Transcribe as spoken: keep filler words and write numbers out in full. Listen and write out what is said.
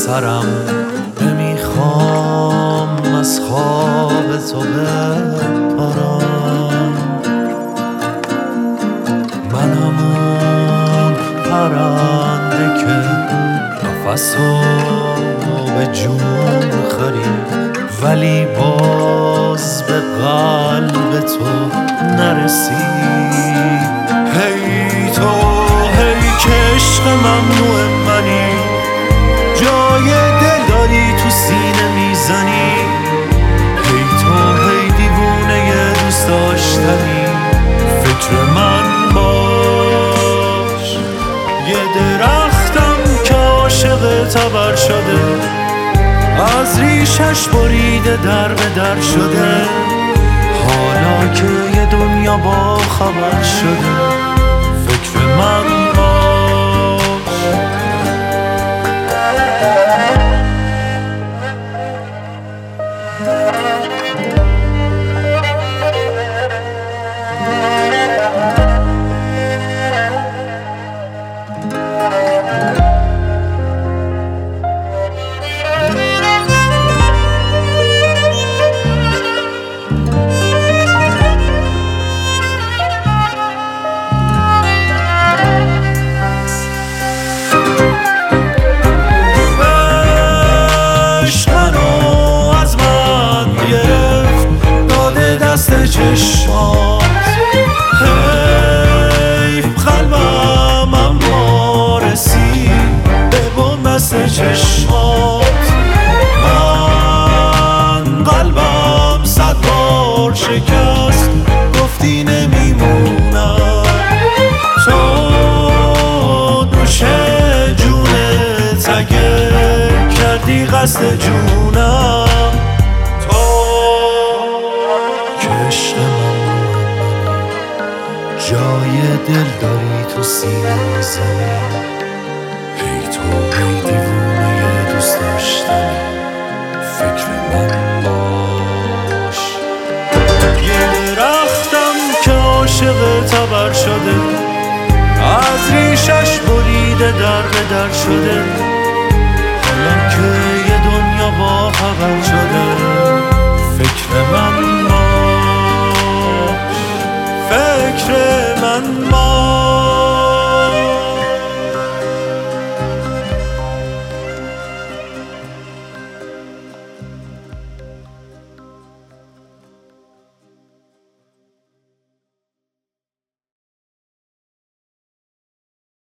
سرم، نمیخوام از خواب تو بپرم. من همون پرنده که نفسو به جون خرید، ولی باز به قلب تو نرسید. هی تو هی که عشق ممنوع منی، جای دل داری تو سینه میزنی. هی تو هی دیوونه دوست داشتنی، فکر من باش. یه درختم که عاشق تبر شده، از ریشش بریده در به در شده. حالا که یه دنیا با خبر شده، فکر من باش. چشمات حیف قلبم اما رسید به بنبست چشمات. من قلبم صد بار شکست، گفتی نمیمونم. تو دوشه جونت اگه کردی قصد جونم. جای دل داری تو سینه میزنی. هی تو هی دیوونه دوست داشتنی، فکر من باش. یه درختم که عاشق تبر شده، از ریشش بریده در به در شده. حالا که یه دنیا با خبر